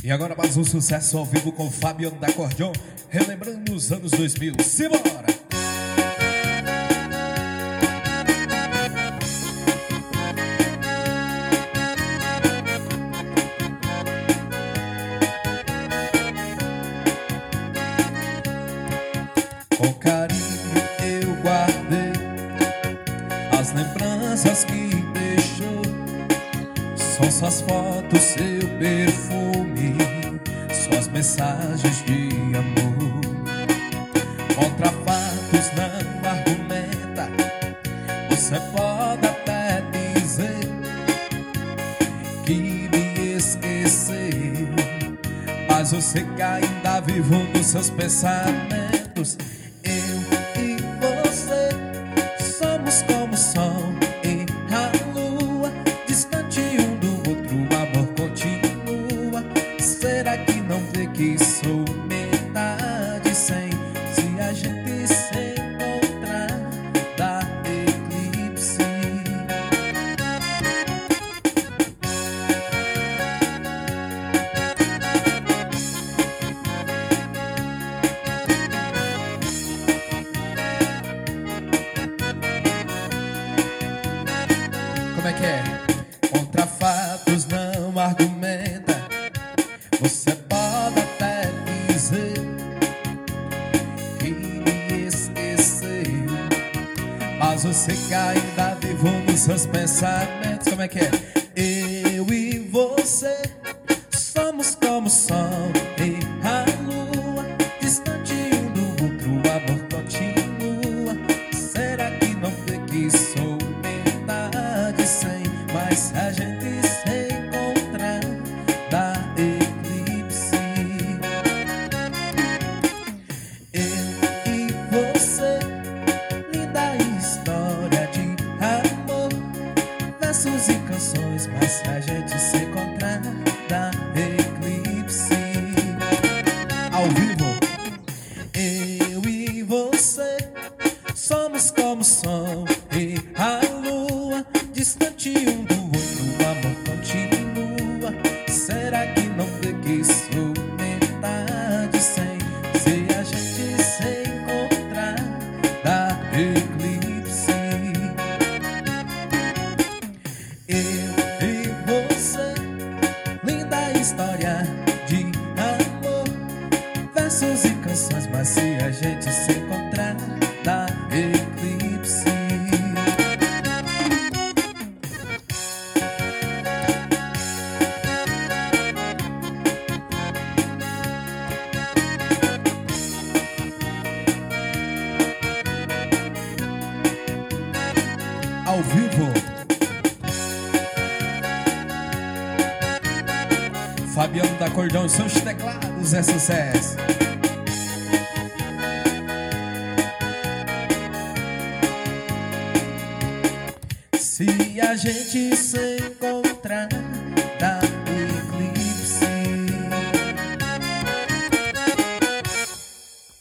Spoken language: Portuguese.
E agora mais um sucesso ao vivo com Fabiano da Acordeon, relembrando os anos 2000. Simbora! Com carinho eu guardei as lembranças que deixou. São suas fotos, seu perfume, suas mensagens de amor. Contra fatos não argumenta. Você pode até dizer que me esqueceu, mas eu sei que ainda vivo nos seus pensamentos. Eu e você somos como o sol e a lua, distante um do outro, o amor continua. Será que não vê que sou metade sem? Se a gente se encontrar, dá eclipse. Como é que é? Contra fatos não argumenta. Você pode até dizer que me esqueceu, mas eu sei que ainda vivo nos seus pensamentos. Como é que é? Eu e você somos como o sol e a lua, distante um do outro, o amor continua. Será que não vê que sou metade sem? Mas se a gente se encontrar, dá eclipse. Eu e você, linda história de amor, versos e canções, mas se a gente se encontrar, dá eclipse. Ao vivo, eu e você somos como o sol e a lua, distante um do outro, o amor continua. Será que não vê que sou metade sem? Se a gente se encontrar, dá eclipse. Eu e você, linda história de amor, versos e canções, mas se a gente se encontrar, dá eclipse. Ao vivo, Fabiano da Acordeon, seus teclados é sucesso. Se a gente se encontrar, dá